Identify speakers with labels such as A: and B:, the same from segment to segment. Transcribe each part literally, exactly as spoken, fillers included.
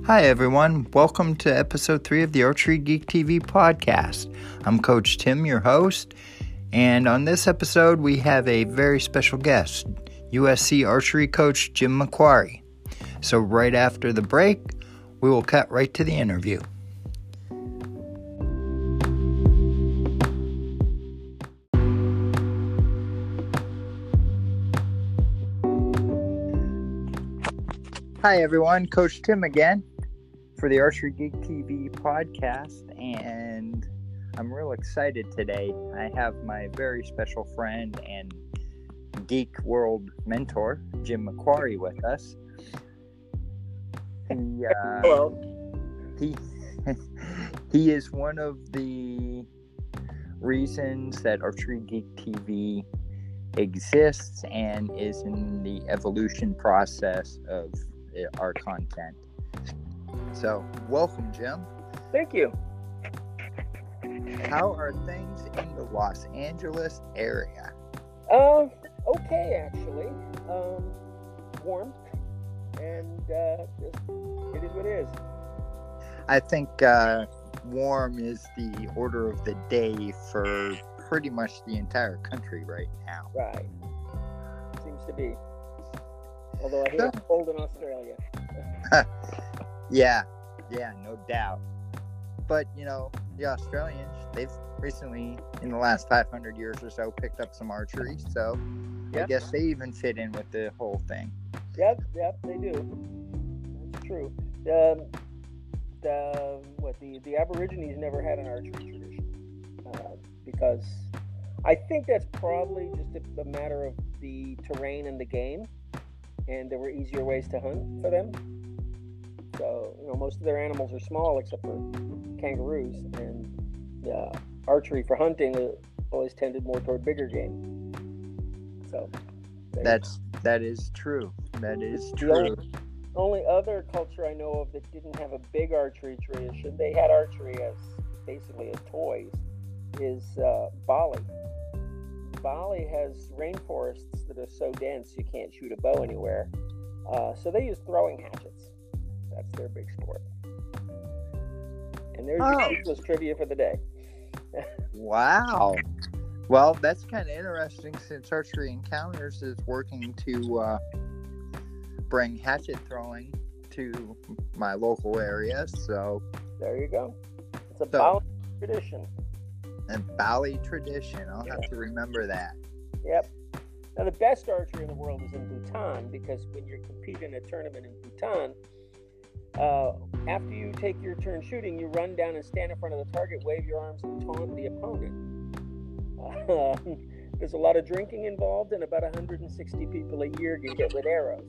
A: Hi, everyone. Welcome to episode three of the Archery Geek T V podcast. I'm Coach Tim, your host, and on this episode, we have a very special guest, U S C archery coach Jim McQuarrie. So, right after the break, we will cut right to the interview. Hi, everyone. Coach Tim again for the Archery Geek T V podcast, and I'm real excited today. I have my very special friend and geek world mentor, Jim McQuarrie, with us. He, uh,
B: Hello.
A: He, he is one of the reasons that Archery Geek T V exists and is in the evolution process of our content. So, welcome, Jim.
B: Thank you.
A: How are things in the Los Angeles area?
B: Um, okay, actually. Um, warm, and uh, just, it is what it is.
A: I think uh, warm is the order of the day for pretty much the entire country right now.
B: Right. Seems to be. Although I hear it's cold in Australia.
A: yeah, yeah, no doubt. But, you know, the Australians, they've recently, in the last five hundred years or so, picked up some archery. So
B: Yep.
A: I guess they even fit in with the whole thing.
B: Yep, yep, they do. That's true. The, the what the the Aborigines never had an archery tradition uh, because I think that's probably just a, a matter of the terrain and the game, and there were easier ways to hunt for them. So, you know, most of their animals are small except for kangaroos, and uh, archery for hunting uh, always tended more toward bigger game. So
A: That's that is true. That is
B: the
A: true.
B: only, only other culture I know of that didn't have a big archery tradition, they had archery as basically as toys, is uh, Bali. Bali has rainforests that are so dense you can't shoot a bow anywhere. Uh, so they use throwing hatchets. That's their big sport. And there's
A: Oh.
B: your useless trivia for the day.
A: Wow. Well, that's kind of interesting since Archery Encounters is working to uh, bring hatchet throwing to my local area. So,
B: There you go. It's a
A: So-
B: Bali tradition.
A: and Bali tradition, I'll have to remember that.
B: Yep. Now, the best archery in the world is in Bhutan, because when you compete in a tournament in Bhutan, uh, after you take your turn shooting, you run down and stand in front of the target, wave your arms, and taunt the opponent. Uh, there's a lot of drinking involved, and about one hundred sixty people a year get hit with arrows.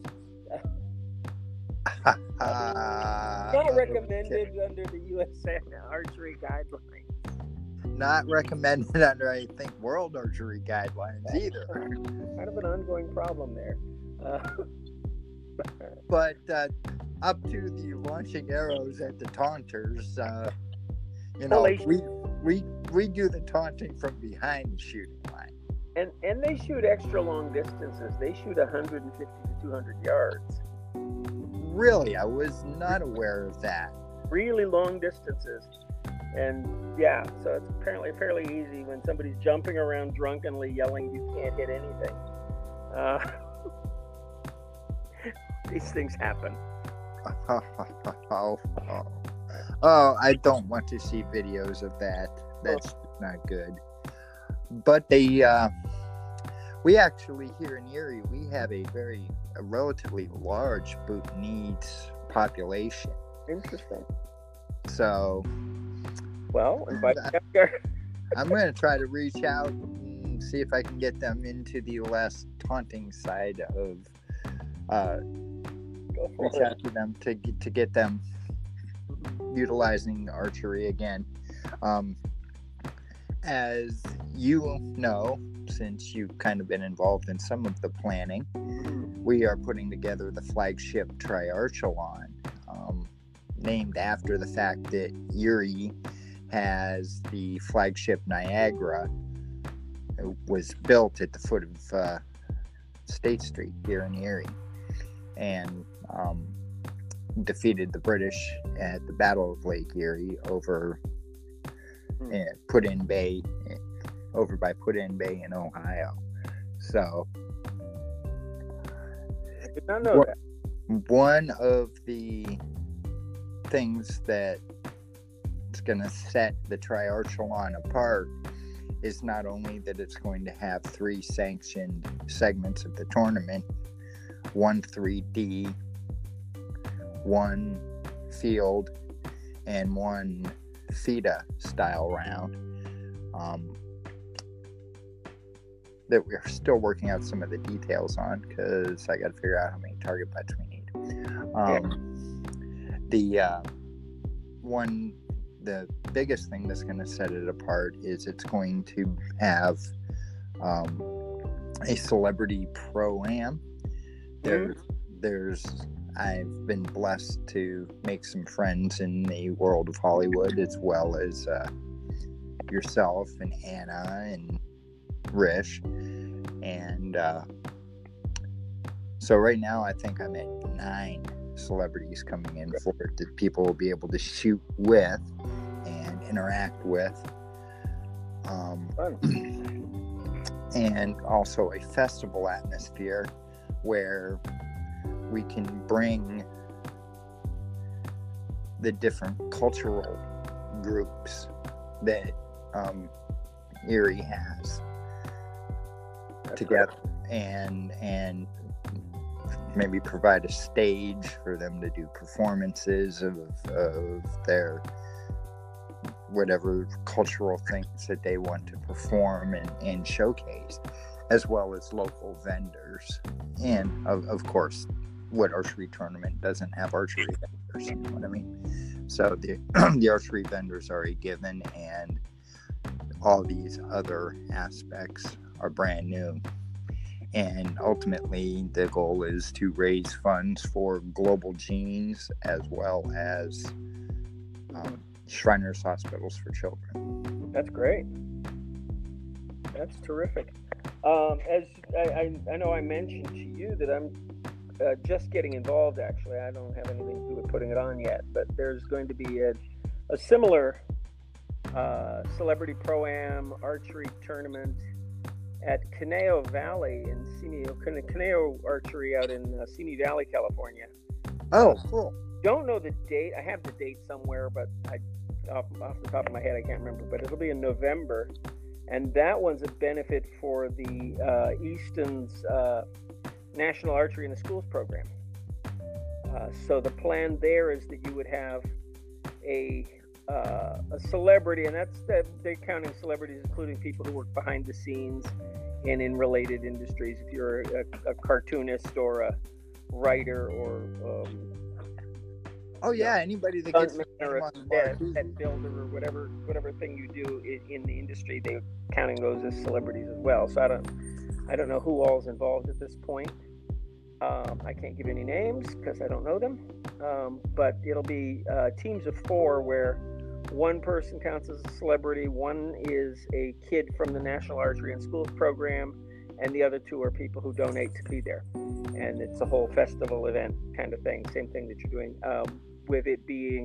A: Uh,
B: Not recommended under the U S A archery guidelines.
A: Not recommended under, I think, World Archery Guidelines either.
B: Kind of an ongoing problem there. Uh,
A: But uh, up to the launching arrows at the taunters, uh, you know,
B: Well, they-
A: we we we do the taunting from behind the shooting line.
B: and and they shoot extra long distances. They shoot one hundred fifty to two hundred yards.
A: Really, I was not aware of that.
B: Really long distances. And yeah, so it's apparently fairly easy when somebody's jumping around drunkenly yelling you can't hit anything. Uh, these things happen.
A: oh, oh, oh. Oh, I don't want to see videos of that. That's not good. But they, uh, we actually here in Erie, we have a very, a relatively large Bhutanese population.
B: Interesting.
A: So
B: Well, invite
A: Uh,
B: me up.
A: I'm going to try to reach out and see if I can get them into the less taunting side of, uh,
B: Go for
A: reach
B: it.
A: out to them to get, to get them utilizing archery again. Um, as you know, since you've kind of been involved in some of the planning, we are putting together the flagship Triarchalon, um, named after the fact that Erie has the flagship Niagara. It was built at the foot of uh, State Street here in Erie. And um, defeated the British at the Battle of Lake Erie over
B: Hmm.
A: uh, Put-in Bay, over by Put-in Bay in Ohio. So
B: I did not know
A: what,
B: that.
A: one of the things that is going to set the triarchelon apart is not only that it's going to have three sanctioned segments of the tournament, one three D, one field, and one FIDA style round. Um, that we're still working out some of the details on, because I got to figure out how many target butts we need. Um, the uh, one, the biggest thing that's going to set it apart is it's going to have um, a celebrity pro-am. There, there's I've been blessed to make some friends in the world of Hollywood, as well as uh, yourself and Anna and Rish. And uh, so right now I think I'm at nine celebrities coming in for it that people will be able to shoot with and interact with. Um, and also a festival atmosphere where we can bring the different cultural groups that um, Erie has
B: That's
A: together, and and maybe provide a stage for them to do performances of of their whatever cultural things that they want to perform and, and showcase, as well as local vendors. And of, of course, what archery tournament doesn't have archery vendors, you know what I mean? So the the archery vendors are a given, and all these other aspects are brand new. And ultimately, the goal is to raise funds for Global Genes, as well as um, Shriners Hospitals for Children.
B: That's great. That's terrific. Um, as I, I, I know I mentioned to you that I'm uh, just getting involved, actually. I don't have anything to do with putting it on yet, but there's going to be a, a similar uh, Celebrity Pro-Am archery tournament at Conejo Valley in Simi, Conejo Archery out in uh, Simi Valley, California.
A: Oh, cool.
B: Don't know the date. I have the date somewhere, but I off, off the top of my head, I can't remember. But it'll be in November, and that one's a benefit for the uh, Easton's uh, National Archery in the Schools program. Uh, so the plan there is that you would have a uh, a celebrity, and that's that they're counting celebrities, including people who work behind the scenes and in related industries. If you're a, a cartoonist or a writer or um,
A: Oh yeah, anybody that gets
B: or a set, set builder or whatever whatever thing you do in, in the industry, they're counting those as celebrities as well. So I don't I don't know who all's involved at this point. Um, I can't give any names because I don't know them. Um, but it'll be uh, teams of four where one person counts as a celebrity, one is a kid from the National Archery in Schools program, and the other two are people who donate to be there. And it's a whole festival event kind of thing, same thing that you're doing, um, with it being,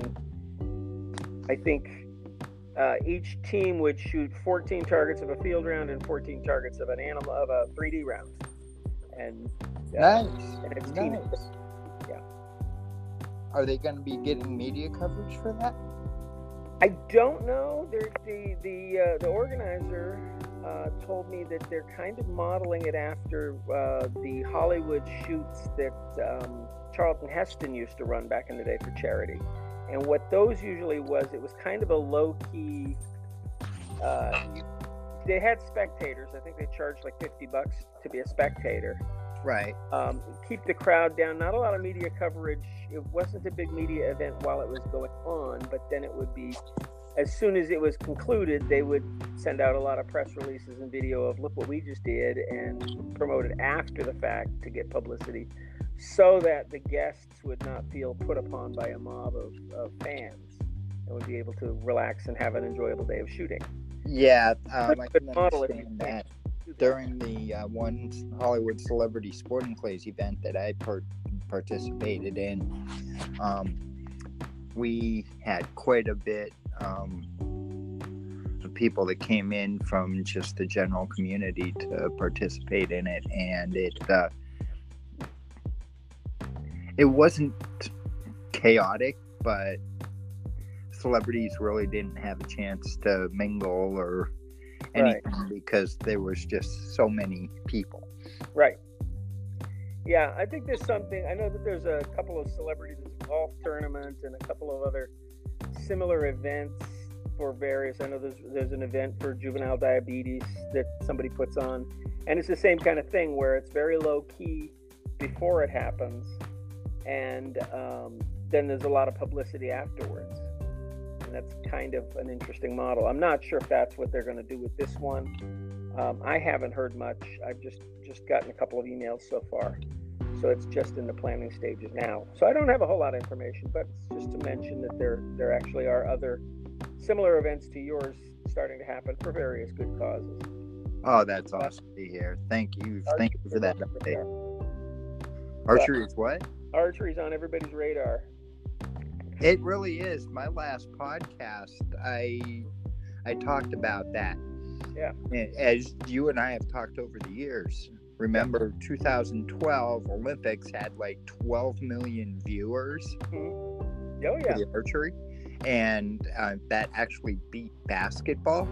B: I think, uh, each team would shoot fourteen targets of a field round and fourteen targets of an animal, of a three D round. And, uh,
A: nice.
B: and it's
A: nice.
B: team. Yeah.
A: Are they going to be getting media coverage for that?
B: I don't know. They're, the the uh, the organizer uh, told me that they're kind of modeling it after uh, the Hollywood shoots that um, Charlton Heston used to run back in the day for charity. And what those usually was, it was kind of a low-key. Uh, they had spectators. I think they charged like fifty bucks to be a spectator.
A: Right.
B: Um, keep the crowd down. Not a lot of media coverage. It wasn't a big media event while it was going on, but then it would be, as soon as it was concluded, they would send out a lot of press releases and video of, look what we just did, and promote it after the fact to get publicity, so that the guests would not feel put upon by a mob of, of fans and would be able to relax and have an enjoyable day of shooting.
A: Yeah, um, I can
B: model if
A: understand
B: you
A: that. during the uh, one Hollywood Celebrity Sporting Clays event that I per- participated in, um, we had quite a bit um, of people that came in from just the general community to participate in it, and it uh, it wasn't chaotic, but celebrities really didn't have a chance to mingle or anything right. because there was just so many people.
B: Right. Yeah, I think there's something. I know that there's a couple of celebrities, there's a golf tournament and a couple of other similar events for various. I know there's there's an event for juvenile diabetes that somebody puts on, and it's the same kind of thing where it's very low key before it happens, and um, then there's a lot of publicity afterwards. And that's kind of an interesting model. I'm not sure if that's what they're going to do with this one. Um, I haven't heard much. I've just, just gotten a couple of emails so far. So it's just in the planning stages now. So I don't have a whole lot of information, but it's just to mention that there there actually are other similar events to yours starting to happen for various good causes.
A: Oh, that's awesome to hear. Thank you. Thank you for that update. Archery is what?
B: Archery's on everybody's radar.
A: It really is. My last podcast, I I talked about that.
B: Yeah.
A: As you and I have talked over the years, remember two thousand twelve Olympics had like twelve million viewers.
B: Mm-hmm. Oh, yeah.
A: For the archery, and uh, that actually beat basketball.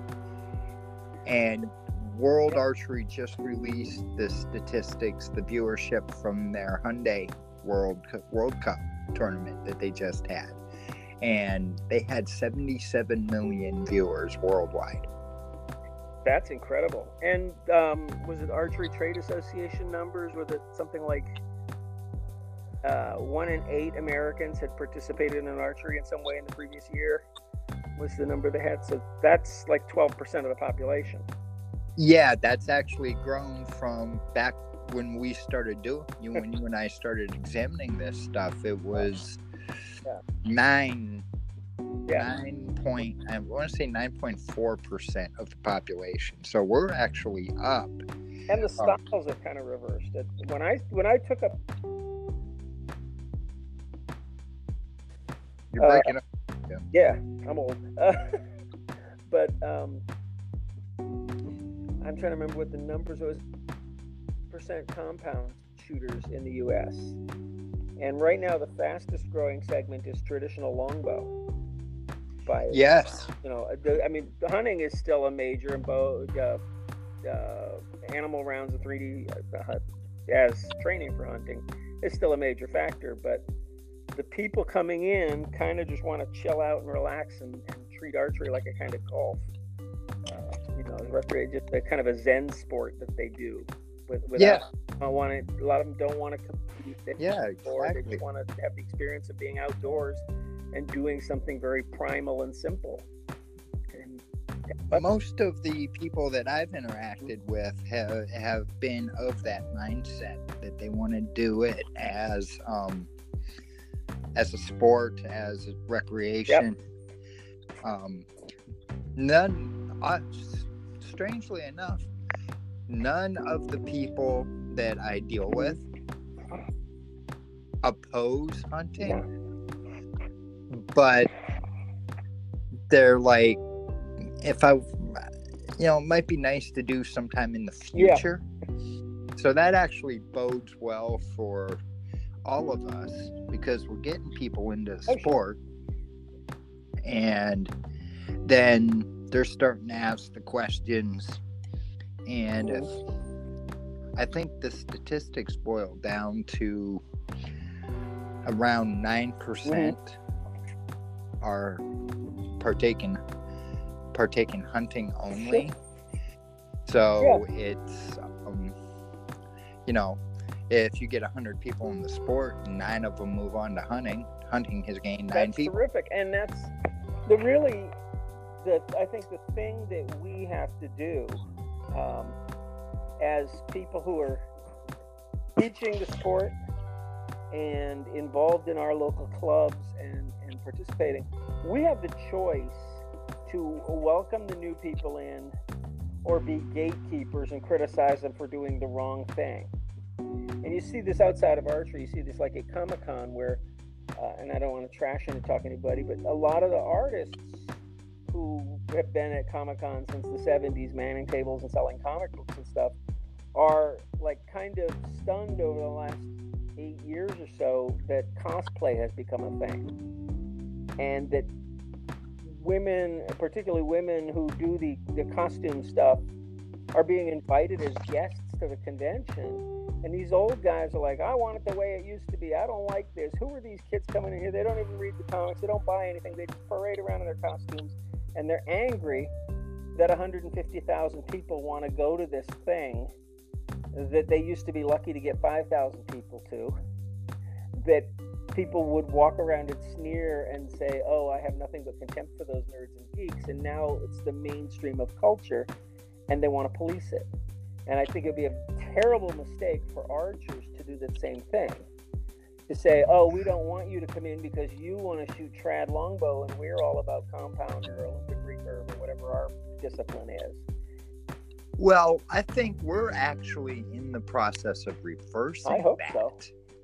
A: And World Archery just released the statistics, the viewership from their Hyundai World World Cup tournament that they just had, and they had seventy-seven million viewers worldwide.
B: That's incredible. And um, was it Archery Trade Association numbers? Was it something like uh, one in eight Americans had participated in archery in some way in the previous year? Was the number they had? So that's like twelve percent of the population.
A: Yeah, that's actually grown from back when we started doing, you when you and I started examining this stuff. It was yeah. nine. Yeah. Nine point, I want to say nine point four percent of the population. So we're actually up.
B: And the styles um, have kind of reversed. It, when I when I took up,
A: you're breaking uh, up.
B: Yeah. yeah, I'm old. Uh, but um, I'm trying to remember what the numbers was. Percent compound shooters in the U S And right now, the fastest growing segment is traditional longbow. By,
A: yes,
B: you know, I mean, hunting is still a major, and bow, uh, uh, animal rounds of three D uh, as training for hunting is still a major factor. But the people coming in kind of just want to chill out and relax and, and treat archery like a kind of golf. Uh, you know, just a kind of a Zen sport that they do. With, without, yeah, want to, a lot of them don't want to compete. They
A: yeah, exactly.
B: They just want to have the experience of being outdoors and doing something very primal and simple. And,
A: but most of the people that I've interacted with have, have been of that mindset that they want to do it as um, as a sport, as a recreation.
B: Yep.
A: Um, none, uh, strangely enough, none of the people that I deal with oppose hunting. Yeah. But they're like, if I, you know, it might be nice to do sometime in the future. Yeah. So that actually bodes well for all of us because we're getting people into the sport. And then they're starting to ask the questions. And if, I think the statistics boil down to around nine percent. Mm-hmm. Are partaking partaking hunting only. So yeah. it's um, you know, if you get a hundred people in the sport, nine of them move on to hunting. Hunting has gained nine
B: that's
A: people.
B: Terrific, and that's the really the I think the thing that we have to do um, as people who are teaching the sport and involved in our local clubs and, and participating, we have the choice to welcome the new people in or be gatekeepers and criticize them for doing the wrong thing. And you see this outside of archery. You see this like at Comic-Con where, uh, and I don't want to trash and talk anybody, but a lot of the artists who have been at Comic-Con since the seventies, manning tables and selling comic books and stuff, are like kind of stunned over the last eight years or so that cosplay has become a thing, and that women, particularly women who do the, the costume stuff, are being invited as guests to the convention. And these old guys are like, I want it the way it used to be. I don't like this. Who are these kids coming in here? They don't even read the comics. They don't buy anything. They just parade around in their costumes. And they're angry that one hundred fifty thousand people want to go to this thing that they used to be lucky to get five thousand people to, that people would walk around and sneer and say, oh, I have nothing but contempt for those nerds and geeks. And now it's the mainstream of culture, and they want to police it. And I think it'd be a terrible mistake for archers to do the same thing. To say, oh, we don't want you to come in because you want to shoot trad longbow and we're all about compound or Olympic recurve or whatever our discipline is.
A: Well, I think we're actually in the process of reversing
B: I hope
A: that.
B: so.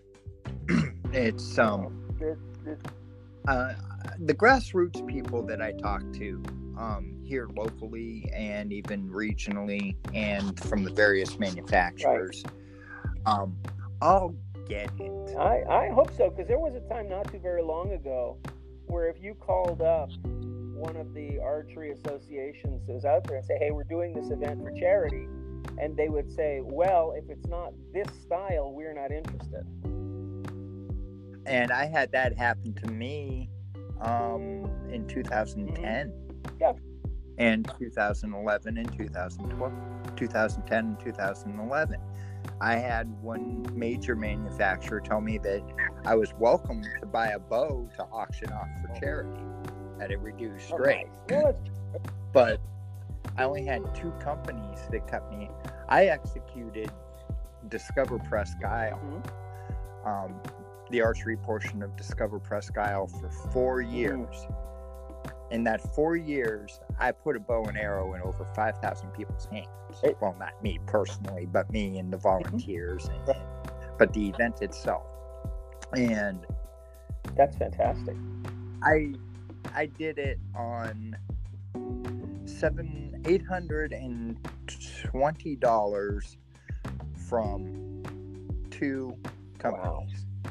A: It's um
B: It, it,
A: uh, the grassroots people that I talk to um, here locally and even regionally and from the various manufacturers, right. um, all get it.
B: I, I hope so, because there was a time not too very long ago where if you called up one of the archery associations that was out there and say, hey, we're doing this event for charity, and they would say, well, if it's not this style, we're not interested.
A: And I had that happen to me um, in two thousand ten,
B: mm-hmm. yeah.
A: and two thousand eleven and two thousand twelve, two thousand ten and two thousand eleven. I had one major manufacturer tell me that I was welcome to buy a bow to auction off for charity at a reduced
B: oh,
A: rate.
B: Nice. Well,
A: but I only had two companies that cut me. I executed Discover Presque Isle.
B: mm-hmm.
A: Um, the archery portion of Discover Presque Isle for four years. Mm. In that four years, I put a bow and arrow in over five thousand people's hands. It, well, not me personally, but me and the volunteers, mm-hmm. and, but the event itself. And
B: that's fantastic.
A: I I did it on seven eight hundred and twenty dollars from two companies.
B: Wow.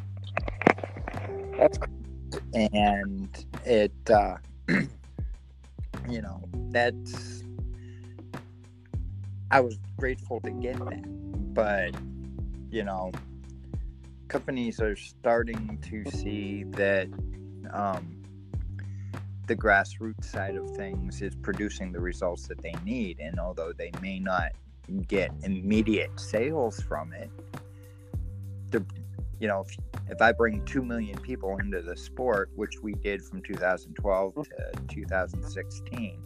B: That's cool.
A: And it, uh, you know, that's, I was grateful to get that, but, you know, companies are starting to see that um, the grassroots side of things is producing the results that they need, and although they may not get immediate sales from it, the you know, if, if I bring two million people into the sport, which we did from two thousand twelve to two thousand sixteen,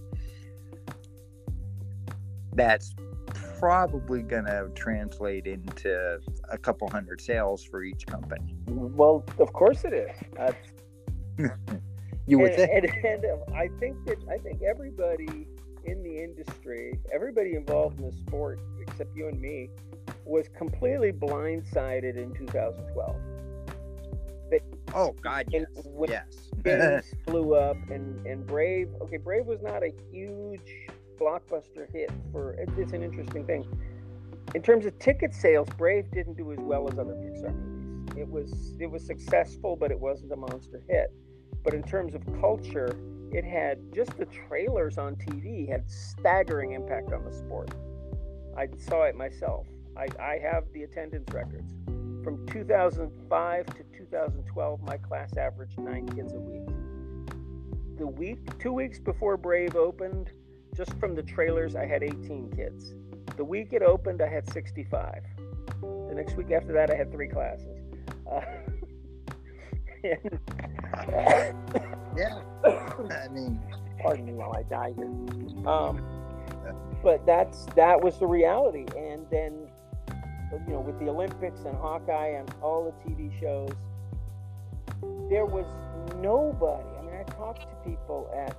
A: that's probably going to translate into a couple hundred sales for each company.
B: Well, of course it is. That's,
A: you would
B: and,
A: think.
B: And, and uh, I think that I think everybody in the industry, everybody involved in the sport, except you and me, was completely blindsided in two thousand twelve. But
A: oh God, yes,
B: when
A: yes.
B: Things flew up, and and Brave. Okay, Brave was not a huge blockbuster hit. For it's an interesting thing in terms of ticket sales. Brave didn't do as well as other Pixar movies. It was it was successful, but it wasn't a monster hit. But in terms of culture, it had just the trailers on T V had staggering impact on the sport. I saw it myself. I, I have the attendance records. From two thousand five to two thousand twelve, my class averaged nine kids a week. The week, two weeks before Brave opened, just from the trailers, I had eighteen kids. The week it opened, I had sixty-five. The next week after that, I had three classes. Uh, and,
A: yeah. I mean,
B: pardon me while I die here. Um, but that's that was the reality, and then. You know, with the Olympics and Hawkeye and all the T V shows, there was nobody. I mean, I talked to people at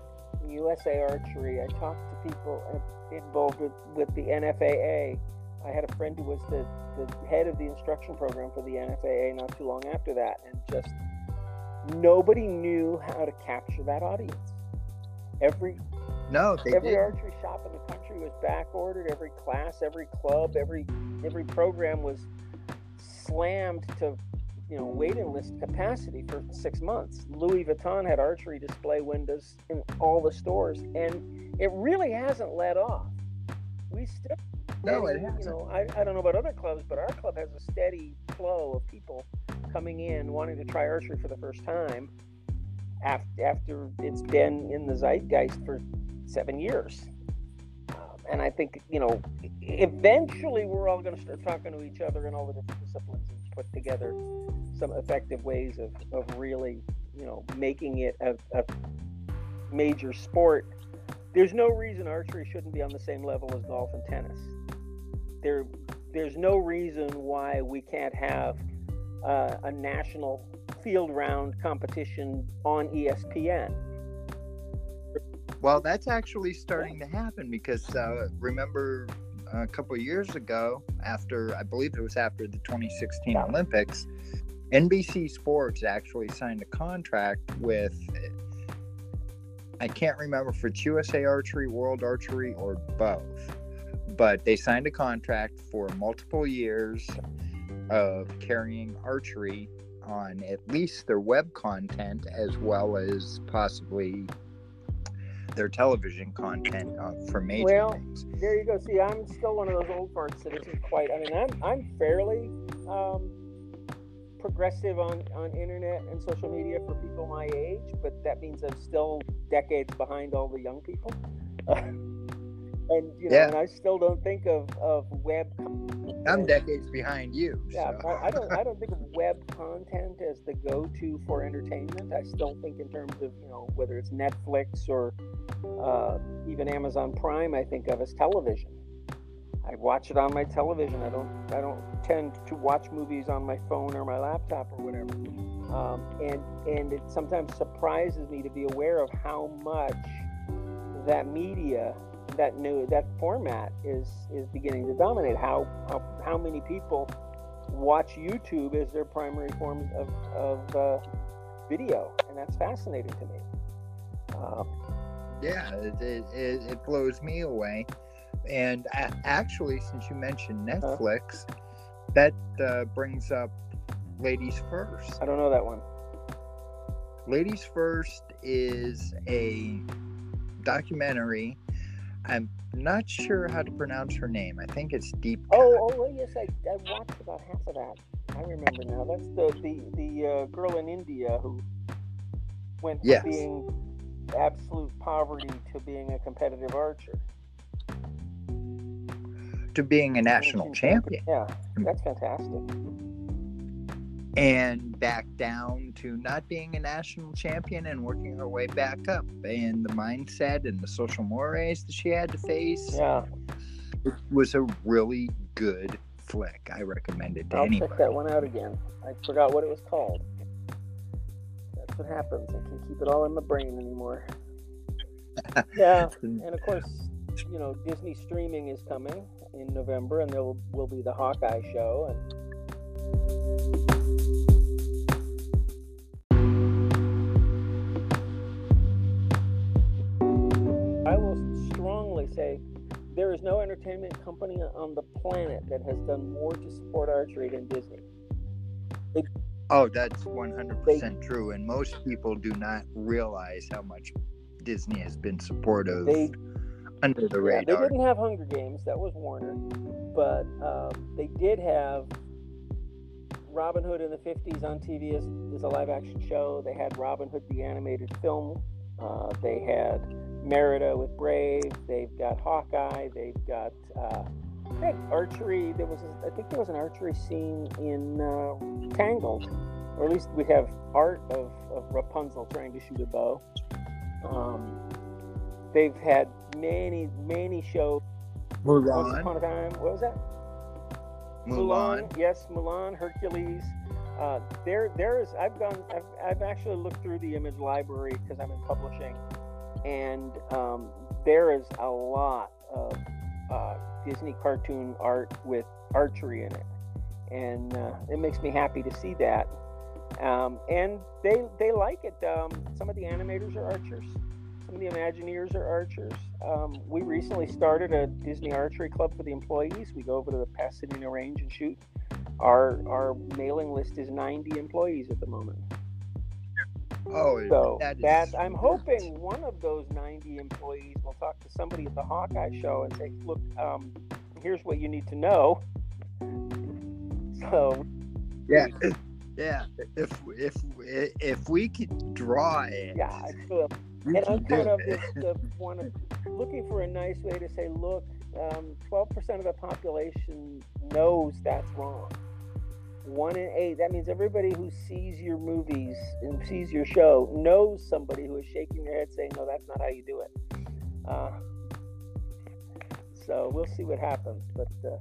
B: U S A Archery. I talked to people involved with, with the N F A A. I had a friend who was the, the head of the instruction program for the N F A A not too long after that, and just nobody knew how to capture that audience. Every
A: no, they
B: every
A: didn't.
B: archery shop in the country was back ordered. Every class, every club, every every program was slammed to, you know, waiting list capacity for six months. Louis Vuitton had archery display windows in all the stores, and it really hasn't let off. We still,
A: no,
B: and,
A: it hasn't.
B: You know, I, I don't know about other clubs, but our club has a steady flow of people coming in wanting to try archery for the first time after, after it's been in the zeitgeist for seven years. Um, and I think, you know, eventually we're all going to start talking to each other in all the different disciplines and put together some effective ways of, of really, you know, making it a, a major sport. There's no reason archery shouldn't be on the same level as golf and tennis. There, there's no reason why we can't have uh, a national field round competition on E S P N.
A: Well, that's actually starting to happen because uh, remember a couple of years ago, after I believe it was after the twenty sixteen
B: Yeah.
A: Olympics, N B C Sports actually signed a contract with, I can't remember if it's U S A Archery, World Archery, or both, but they signed a contract for multiple years of carrying archery on at least their web content as well as possibly their television content uh, for major
B: Well,
A: things.
B: there you go. See, I'm still one of those old farts that isn't quite. I mean, I'm I'm fairly um, progressive on, on internet and social media for people my age, but that means I'm still decades behind all the young people. And you know,
A: Yeah.
B: and I still don't think of, of web.
A: I'm decades behind you.
B: Yeah,
A: So.
B: I, I don't. I don't think of web content as the go-to for entertainment. I still think in terms of, you know, whether it's Netflix or uh, even Amazon Prime. I think of as television. I watch it on my television. I don't. I don't tend to watch movies on my phone or my laptop or whatever. Um, and and it sometimes surprises me to be aware of how much that media, that new that format is is beginning to dominate. How how how many people watch YouTube as their primary form of of uh, video, and that's fascinating to me. Um,
A: Yeah, it, it, it it blows me away. And a- actually, since you mentioned Netflix, huh? that uh, brings up Ladies First.
B: I don't know that one.
A: Ladies First is a documentary. I'm not sure how to pronounce her name. I think it's Deep.
B: Oh, oh, yes, I, I watched about half of that. I remember now. That's the the the uh, girl in India who went from
A: yes.
B: being absolute poverty to being a competitive archer.
A: To being a national champion.
B: Yeah, that's fantastic.
A: And back down to not being a national champion and working her way back up. And the mindset and the social mores that she had to face.
B: Yeah.
A: It was a really good flick. I recommend it to
B: I'll
A: anybody.
B: check that one out again. I forgot what it was called. That's what happens. I can't keep it all in my brain anymore. Yeah, and of course, you know, Disney streaming is coming in November, and there will, will be the Hawkeye show. And I will strongly say there is no entertainment company on the planet that has done more to support archery than Disney. It,
A: oh, that's one hundred percent they, true, and most people do not realize how much Disney has been supportive they, under the
B: yeah,
A: radar.
B: They didn't have Hunger Games, that was Warner, but um, they did have Robin Hood in the fifties on T V as, as a live-action show. They had Robin Hood the animated film. Uh, they had Merida with Brave. They've got Hawkeye. They've got uh, they had archery. There was, a, I think, there was an archery scene in uh, Tangled, or at least we have art of, of Rapunzel trying to shoot a bow. Um, they've had many, many shows.
A: Mulan.
B: Once upon a time. What was that?
A: Mulan.
B: Mulan. Yes, Mulan, Hercules. Uh, there, there is. I've gone. I've, I've actually looked through the image library because I'm in publishing, and um, there is a lot of uh, Disney cartoon art with archery in it, and uh, it makes me happy to see that. Um, and they they like it. Um, some of the animators are archers. Some of the Imagineers are archers. Um, we recently started a Disney archery club for the employees. We go over to the Pasadena Range and shoot. Our our mailing list is ninety employees at the moment.
A: Oh,
B: so
A: that, is
B: that I'm hoping one of those ninety employees will talk to somebody at the Hawkeye show and say, "Look, um, here's what you need to know." So
A: yeah, yeah. If if if we could draw it,
B: yeah, I feel.
A: we
B: And I'm
A: can
B: kind
A: do
B: of
A: it.
B: just uh, one of, looking for a nice way to say, look, um, twelve percent of the population knows that's wrong. One in eight. That means everybody who sees your movies and sees your show knows somebody who is shaking their head saying, no, that's not how you do it. Uh, so we'll see what happens. But uh,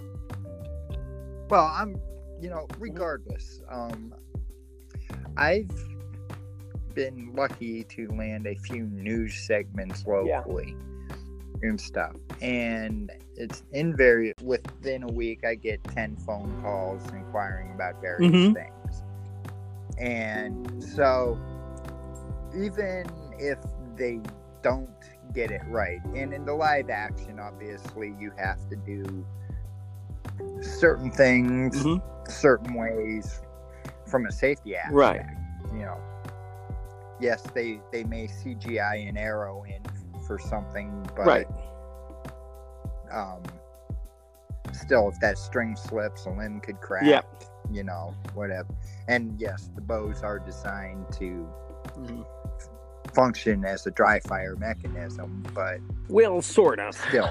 A: Well, I'm, you know, regardless, um, I've been lucky to land a few news segments locally yeah. and stuff, and it's invariable. Within a week, I get ten phone calls inquiring about various mm-hmm. things, and so even if they don't get it right, and in the live action, obviously, you have to do certain things mm-hmm. certain ways from a safety aspect,
B: right?
A: You know, yes, they they may C G I an arrow in for something, but
B: right.
A: um, still, if that string slips, a limb could crack.
B: Yeah.
A: You know, whatever. And yes, the bows are designed to
B: mm-hmm.
A: f- function as a dry fire mechanism, but
B: well, sort of.
A: Still,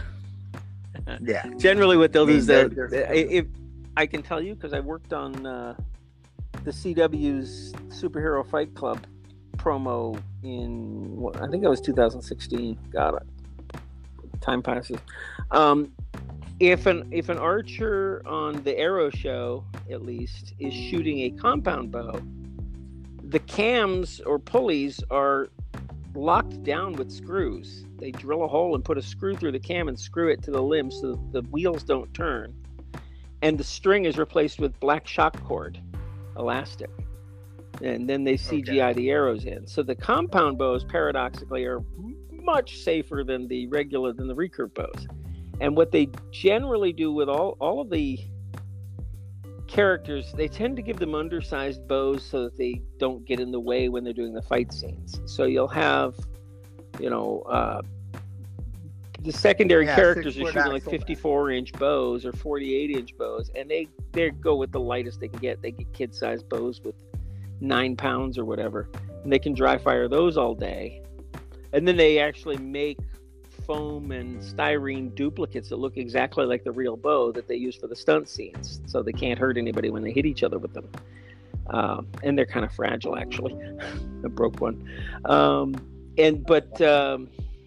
A: yeah.
B: Generally, what they'll
A: I mean,
B: do is that
A: they're, they're
B: if I can tell you, because I worked on uh, the C W's Superhero Fight Club promo in, I think that was two thousand sixteen. Got it. Time passes. Um, if an if an archer on the Arrow show, at least, is shooting a compound bow, the cams or pulleys are locked down with screws. They drill a hole and put a screw through the cam and screw it to the limb so the wheels don't turn. And the string is replaced with black shock cord elastic. And then they C G I okay. the arrows in. So the compound bows, paradoxically, are much safer than the regular, than the recurve bows. And what they generally do with all, all of the characters, they tend to give them undersized bows so that they don't get in the way when they're doing the fight scenes. So you'll have, you know, uh, the secondary yeah, characters are shooting like fifty-four inch bows or forty-eight inch bows, and they they go with the lightest they can get. They get kid-sized bows with nine pounds or whatever, and they can dry fire those all day. And then they actually make foam and styrene duplicates that look exactly like the real bow that they use for the stunt scenes, so they can't hurt anybody when they hit each other with them. Um, and they're kind of fragile, actually. I broke one. Um, and but um,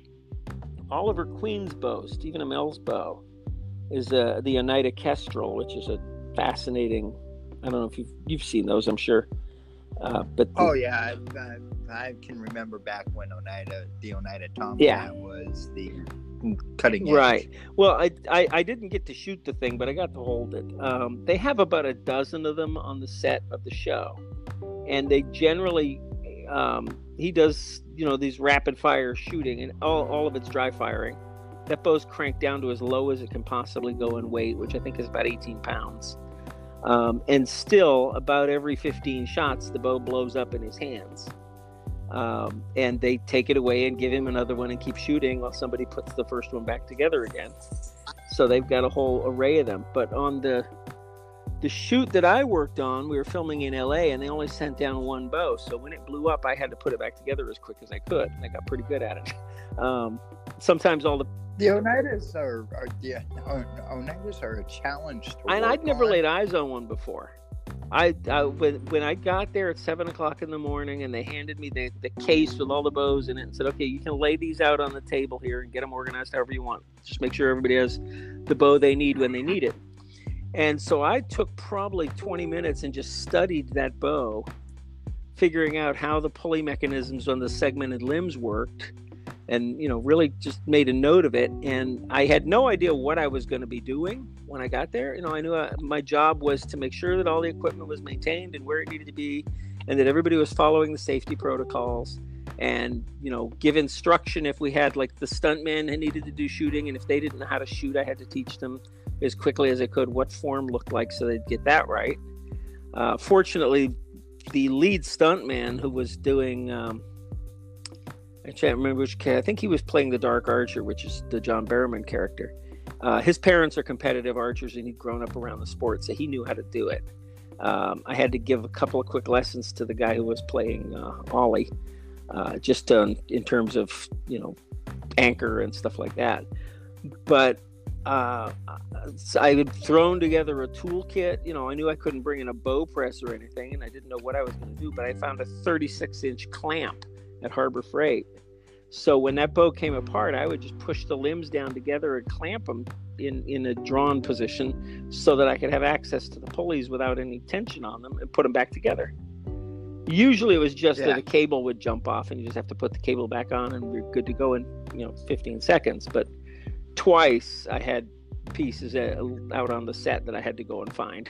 B: Oliver Queen's bow, Stephen Amell's bow, is uh, the Oneida Kestrel, which is a fascinating. I don't know if you've you've seen those. I'm sure. Uh, but the,
A: oh yeah, I, I, I can remember back when Oneida, the Oneida Tomcat
B: yeah.
A: was the cutting edge.
B: Right. Well, I, I I didn't get to shoot the thing, but I got to hold it. Um, they have about a dozen of them on the set of the show, and they generally um, he does you know these rapid fire shooting, and all all of it's dry firing. That bow's cranked down to as low as it can possibly go in weight, which I think is about eighteen pounds. Um, and still, about every fifteen shots, the bow blows up in his hands. Um, and they take it away and give him another one and keep shooting while somebody puts the first one back together again. So they've got a whole array of them. But on the the shoot that I worked on, we were filming in L A, and they only sent down one bow. So when it blew up, I had to put it back together as quick as I could. I got pretty good at it. Um, sometimes all the
A: The Oneidas are, are yeah, Oneidas are a challenge to
B: And I'd never
A: on.
B: laid eyes on one before. I, I when when I got there at seven o'clock in the morning, and they handed me the, the case with all the bows in it, and said, "Okay, you can lay these out on the table here and get them organized however you want. Just make sure everybody has the bow they need when they need it." And so I took probably twenty minutes and just studied that bow, figuring out how the pulley mechanisms on the segmented limbs worked, and, you know, really just made a note of it. And I had no idea what I was going to be doing when I got there. You know, I knew I, my job was to make sure that all the equipment was maintained and where it needed to be, and that everybody was following the safety protocols, and, you know, give instruction if we had, like, the stuntmen who needed to do shooting, and if they didn't know how to shoot, I had to teach them as quickly as I could what form looked like so they'd get that right. Uh, fortunately, the lead stuntman who was doing, um, I can't remember which character, I think he was playing the Dark Archer, which is the John Barrowman character. Uh, his parents are competitive archers, and he'd grown up around the sport, so he knew how to do it. Um, I had to give a couple of quick lessons to the guy who was playing uh, Ollie, uh, just um, in terms of, you know, anchor and stuff like that. But uh, I had thrown together a toolkit. You know, I knew I couldn't bring in a bow press or anything, and I didn't know what I was going to do, but I found a thirty-six inch clamp at Harbor Freight. So when that bow came apart, I would just push the limbs down together and clamp them in, in a drawn position so that I could have access to the pulleys without any tension on them and put them back together. Usually it was just yeah. that a cable would jump off and you just have to put the cable back on and we're good to go in, you know, fifteen seconds. But twice I had pieces out on the set that I had to go and find.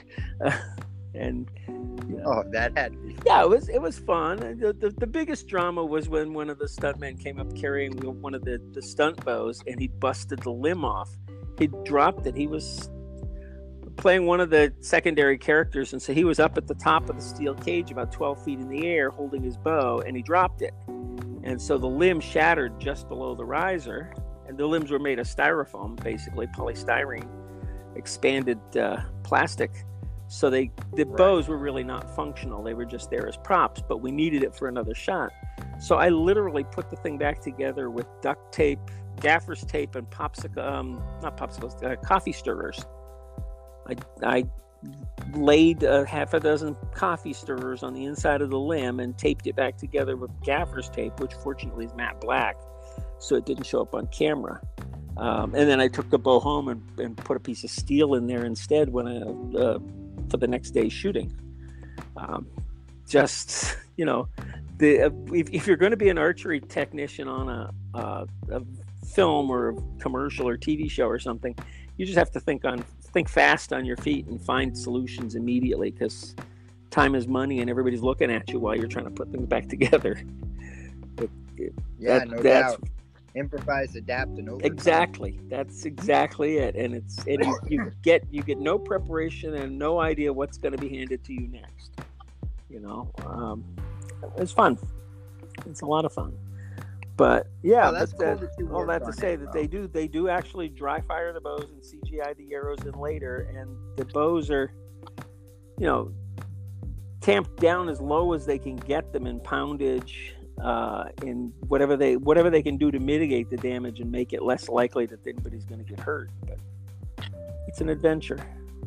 B: and you know,
A: oh, that had
B: yeah, it was it was fun. The, the the biggest drama was when one of the stuntmen came up carrying one of the, the stunt bows, and he busted the limb off. He dropped it. He was playing one of the secondary characters, and so he was up at the top of the steel cage about twelve feet in the air holding his bow, and he dropped it. And so the limb shattered just below the riser, and the limbs were made of styrofoam, basically polystyrene, expanded uh, plastic. So they the right. bows were really not functional. They were just there as props, but we needed it for another shot. So I literally put the thing back together with duct tape, gaffer's tape, and popsicle, um, not popsicles, uh, coffee stirrers. I, I laid a half a dozen coffee stirrers on the inside of the limb and taped it back together with gaffer's tape, which fortunately is matte black, so it didn't show up on camera. Um, and then I took the bow home and, and put a piece of steel in there instead when I, uh, for the next day's shooting. Um, just, you know, the uh, if, if you're going to be an archery technician on a, uh, a film or a commercial or T V show or something, you just have to think on think fast on your feet and find solutions immediately, because time is money and everybody's looking at you while you're trying to put things back together. It, it,
A: yeah,
B: that,
A: no
B: that's,
A: doubt. Improvise, adapt, and overcome.
B: Exactly. That's exactly it. And it's and you, you get you get no preparation and no idea what's going to be handed to you next. You know, um, it's fun. It's a lot of fun. But yeah,
A: oh, that's
B: but
A: cool
B: that,
A: that you
B: all that to
A: worked
B: say
A: on it,
B: that
A: though.
B: they do they do actually dry fire the bows and C G I the arrows in later, and the bows are, you know, tamped down as low as they can get them in poundage, uh, in whatever they whatever they can do to mitigate the damage and make it less likely that anybody's going to get hurt. But it's an adventure.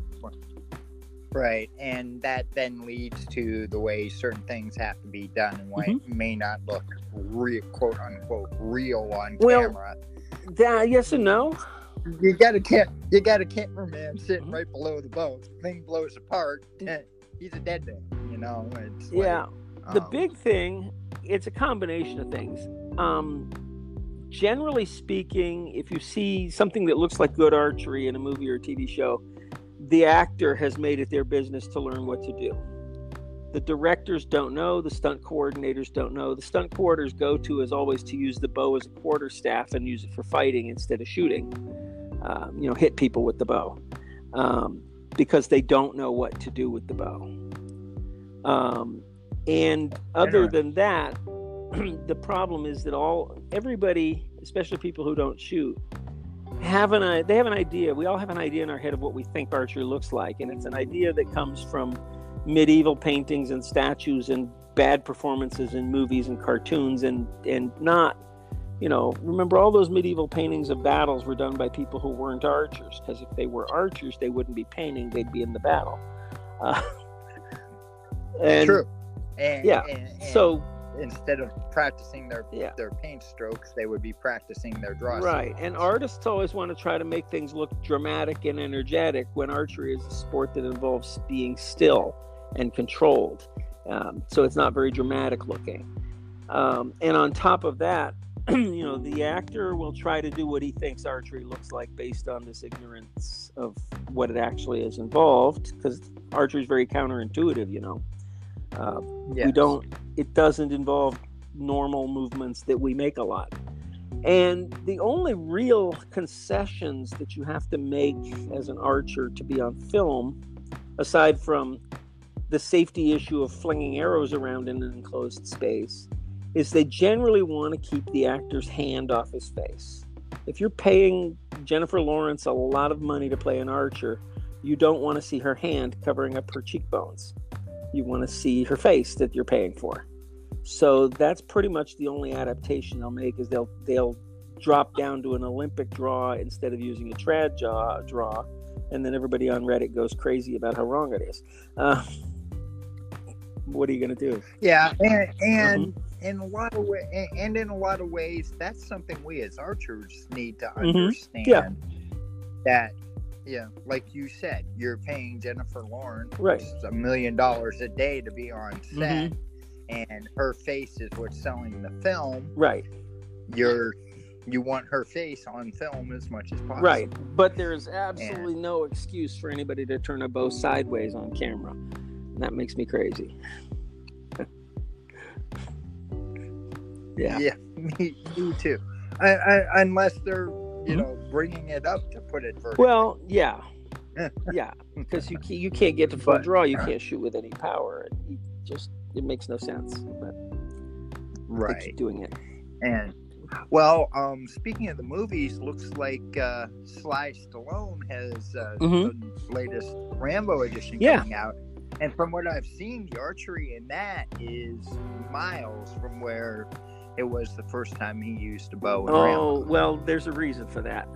A: Right, and that then leads to the way certain things have to be done and why
B: Mm-hmm.
A: it may not look real, quote unquote, real on
B: Well,
A: camera.
B: Yeah, yes and no.
A: You got a cam- you got a cameraman sitting
B: Mm-hmm.
A: right below the boat. The thing blows apart, and he's a dead man. You know, it's
B: Yeah,
A: like,
B: the
A: um,
B: big thing, it's a combination of things. Um, generally speaking, if you see something that looks like good archery in a movie or a T V show, the actor has made it their business to learn what to do. The directors don't know, the stunt coordinators don't know. The stunt coordinators go-to is always to use the bow as a quarterstaff and use it for fighting instead of shooting. Um, you know, hit people with the bow, um, because they don't know what to do with the bow. Um, and other than that, the problem is that all everybody, especially people who don't shoot, have an they have an idea. We all have an idea in our head of what we think archery looks like, and it's an idea that comes from medieval paintings and statues and bad performances in movies and cartoons, and and not, you know, remember all those medieval paintings of battles were done by people who weren't archers, because if they were archers, they wouldn't be painting; they'd be in the battle. Uh, and,
A: True. And,
B: yeah.
A: And, and
B: so.
A: instead of practicing their
B: Yeah.
A: their paint strokes, they would be practicing their draw.
B: Right,
A: sequence.
B: and artists always want to try to make things look dramatic and energetic, when archery is a sport that involves being still and controlled. Um, so it's not very dramatic looking. Um, and on top of that, you know, the actor will try to do what he thinks archery looks like based on this ignorance of what it actually is involved, because archery is very counterintuitive, you know. Uh,
A: Yes.
B: We don't, it doesn't involve normal movements that we make a lot. And the only real concessions that you have to make as an archer to be on film, aside from the safety issue of flinging arrows around in an enclosed space, is they generally want to keep the actor's hand off his face. If you're paying Jennifer Lawrence a lot of money to play an archer, you don't want to see her hand covering up her cheekbones. You want to see her face that you're paying for. So that's pretty much the only adaptation they'll make, is they'll they'll drop down to an Olympic draw instead of using a trad jaw draw, and then everybody on Reddit goes crazy about how wrong it is. Uh, what are you going to do?
A: Yeah, and and
B: Mm-hmm.
A: in a lot of way, and in a lot of ways, that's something we as archers need to
B: Mhm.
A: understand.
B: Yeah.
A: That, yeah, like you said, you're paying Jennifer Lawrence
B: Right.
A: a million dollars a day to be on set,
B: Mhm.
A: and her face is what's selling the film.
B: Right.
A: You're you want her face on film as much as possible.
B: Right. But there's absolutely no excuse for anybody to turn a bow sideways on camera. And that makes me crazy. Yeah.
A: Yeah, me, me too. I, I, unless they're, you
B: Mhm.
A: know, bringing it up to put it vertically.
B: Well, yeah. Yeah. Because you, ca- you can't get to full
A: But-
B: draw. You can't shoot with any power. And you just, it makes no sense. But they
A: right.
B: keep doing it.
A: And well, um, speaking of the movies, looks like uh, Sly Stallone has uh,
B: Mhm.
A: the latest Rambo edition
B: Yeah.
A: coming out, and from what I've seen, the archery in that is miles from where it was the first time he used a bow in
B: Oh,
A: Rambo.
B: well, there's a reason for that.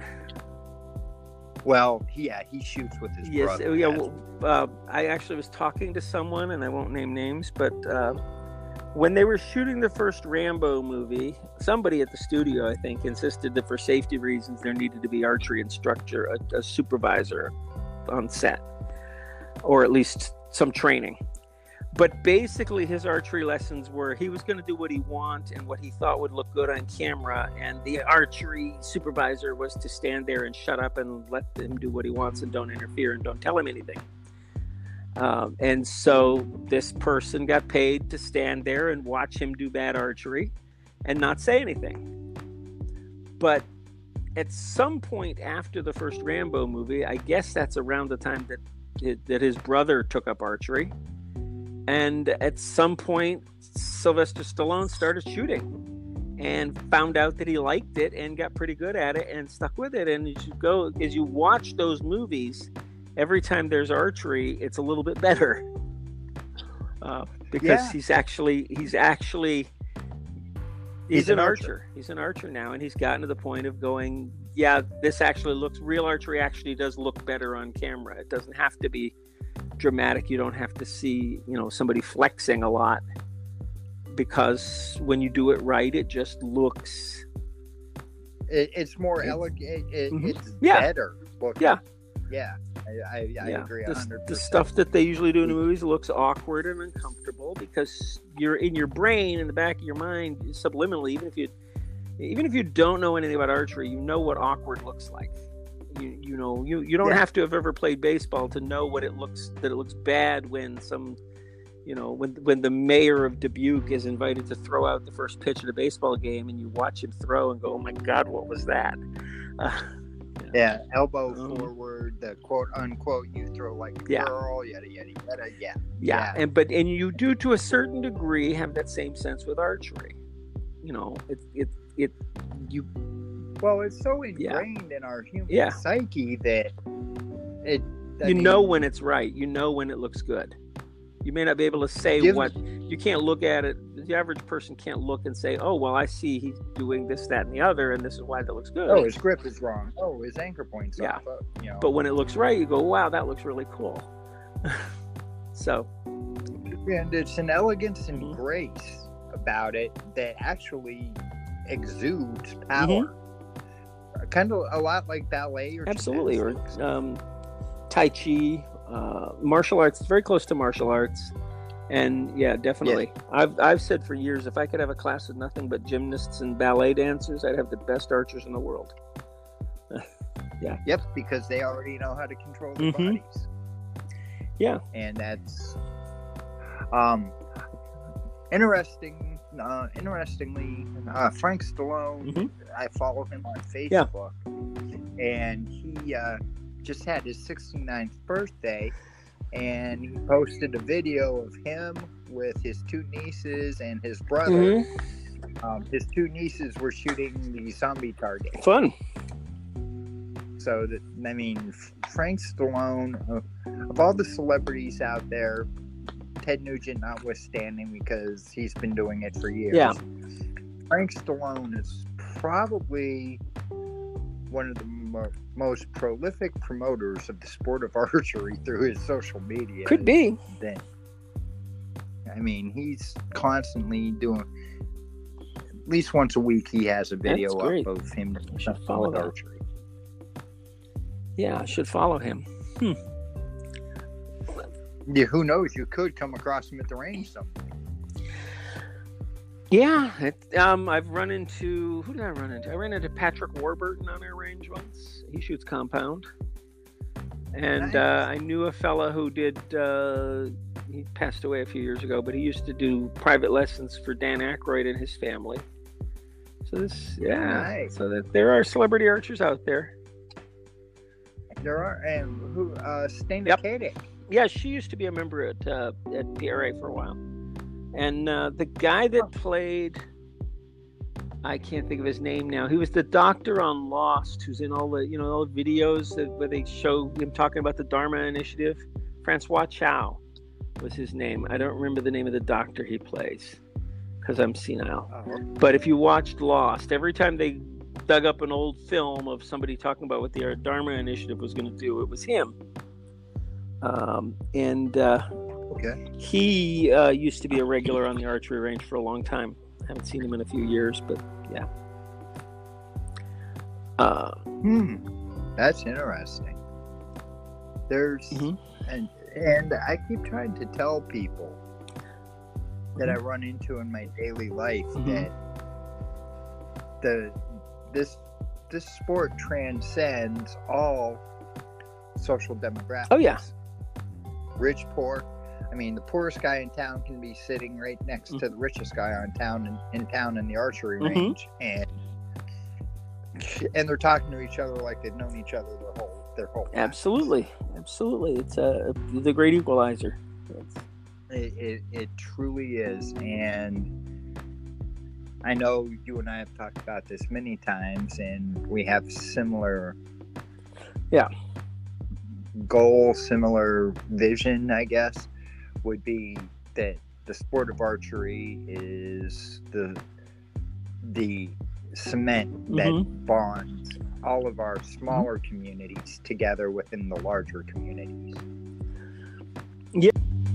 A: Well, yeah, he shoots with his
B: Yes,
A: brother.
B: yeah.
A: that's-
B: Well, uh, I actually was talking to someone, and I won't name names, but uh, when they were shooting the first Rambo movie, somebody at the studio, I think, insisted that for safety reasons there needed to be archery instructor, a, a supervisor on set, or at least some training. But basically, his archery lessons were he was going to do what he wanted and what he thought would look good on camera, and the archery supervisor was to stand there and shut up and let him do what he wants and don't interfere and don't tell him anything. Um, and so this person got paid to stand there and watch him do bad archery and not say anything. But at some point after the first Rambo movie, I guess that's around the time that that his brother took up archery. And at some point, Sylvester Stallone started shooting and found out that he liked it and got pretty good at it and stuck with it. And as you go, as you watch those movies, every time there's archery, it's a little bit better uh, because
A: Yeah.
B: he's actually he's actually he's,
A: He's
B: an,
A: an
B: archer.
A: archer.
B: He's an archer now, and he's gotten to the point of going, yeah, this actually looks real archery. Actually, does look better on camera. It doesn't have to be dramatic. You don't have to see, you know, somebody flexing a lot, because when you do it right, it just looks
A: It, it's more
B: It's-
A: elegant. It,
B: Mhm.
A: It's
B: Yeah.
A: better looking.
B: Yeah.
A: Yeah. I, I, I
B: yeah.
A: agree.
B: The,
A: a hundred
B: the
A: percent.
B: stuff that they usually do in the movies looks awkward and uncomfortable because you're in your brain, in the back of your mind, subliminally, even if you even if you don't know anything about archery, you know what awkward looks like. You you know you, you don't
A: Yeah.
B: have to have ever played baseball to know what it looks that it looks bad when some you know when when the mayor of Dubuque is invited to throw out the first pitch of the baseball game, and you watch him throw and go, oh my God, what was that? Uh,
A: Yeah, elbow
B: Um,
A: forward, the quote unquote, you throw like a
B: Yeah.
A: girl, yada yada yada. Yeah,
B: Yeah, and but and you do to a certain degree have that same sense with archery. You know, it it it you
A: well, it's so
B: Yeah.
A: ingrained in our human
B: Yeah.
A: psyche that it. I
B: you
A: mean,
B: know when it's right. You know when it looks good. You may not be able to say
A: Give-
B: what you can't look at it. The average person can't look and say, "Oh, well, I see he's doing this, that, and the other, and this is why that looks good."
A: Oh, his grip is wrong. Oh, his anchor point's
B: Yeah.
A: off. Uh, you know.
B: But when it looks right, you go, "Wow, that looks really cool." So
A: and it's an elegance and
B: Mhm.
A: grace about it that actually exudes
B: Mm-hmm.
A: power. Kind of a lot like ballet or
B: absolutely, or
A: gymnastics.
B: um, Tai Chi, uh, martial arts. It's very close to martial arts. And yeah, definitely. Yeah. I've I've said for years, if I could have a class with nothing but gymnasts and ballet dancers, I'd have the best archers in the world. Yeah.
A: Yep, because they already know how to control their
B: mm-hmm.
A: bodies.
B: Yeah.
A: And that's um interesting. Uh, interestingly, uh, Frank Stallone, mm-hmm. I follow him on Facebook, yeah. and he uh, just had his sixty-ninth birthday, and he posted a video of him with his two nieces and his brother. Mm-hmm. Um, his two nieces were shooting the zombie target.
B: Fun.
A: So, that, I mean, Frank Stallone, uh, of all the celebrities out there, Ted Nugent notwithstanding, because he's been doing it for years.
B: Yeah.
A: Frank Stallone is probably one of the mo- most prolific promoters of the sport of archery through his social media.
B: Could be.
A: Then, I mean, he's constantly doing. At least once a week, he has a video up of him
B: follow
A: with archery.
B: Yeah, I should follow him. Hmm.
A: Yeah, who knows? You could come across him at the range someday.
B: Yeah, it, um, I've run into who did I run into? I ran into Patrick Warburton on our range once. He shoots compound, and nice. uh, I knew a fella who did. Uh, he passed away a few years ago, but he used to do private lessons for Dan Aykroyd and his family. So this, yeah, nice. So that there are celebrity archers out there.
A: There are, and who? Uh, Stana
B: yep.
A: Katic.
B: Yeah, she used to be a member at uh, at P R A for a while. And uh, the guy that played, I can't think of his name now. He was the doctor on Lost, who's in all the you know all the videos that, where they show him talking about the Dharma Initiative. Francois Chow was his name. I don't remember the name of the doctor he plays because I'm senile. Oh. But if you watched Lost, every time they dug up an old film of somebody talking about what the Dharma Initiative was going to do, it was him. Um, and uh,
A: okay.
B: he uh, used to be a regular on the archery range for a long time. I haven't seen him in a few years, but yeah. Uh,
A: hmm. That's interesting. There's
B: mm-hmm.
A: and and I keep trying to tell people that I run into in my daily life mm-hmm. that the this this sport transcends all social demographics.
B: Oh yeah.
A: Rich, poor. I mean, the poorest guy in town can be sitting right next mm-hmm. to the richest guy on town in, in town in the archery
B: mm-hmm.
A: range, and and they're talking to each other like they've known each other their whole their whole lives.
B: Absolutely, absolutely. It's a the great equalizer.
A: It, it it truly is, and I know you and I have talked about this many times, and we have similar.
B: Yeah.
A: Goal, similar vision, I guess, would be that the sport of archery is the the cement that mm-hmm. bonds all of our smaller mm-hmm. communities together within the larger communities.
B: Yeah.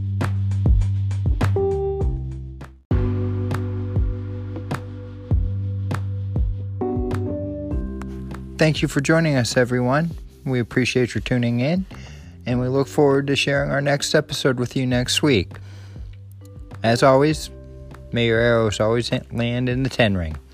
A: Thank you for joining us, everyone. We appreciate your tuning in, and we look forward to sharing our next episode with you next week. As always, may your arrows always land in the ten ring.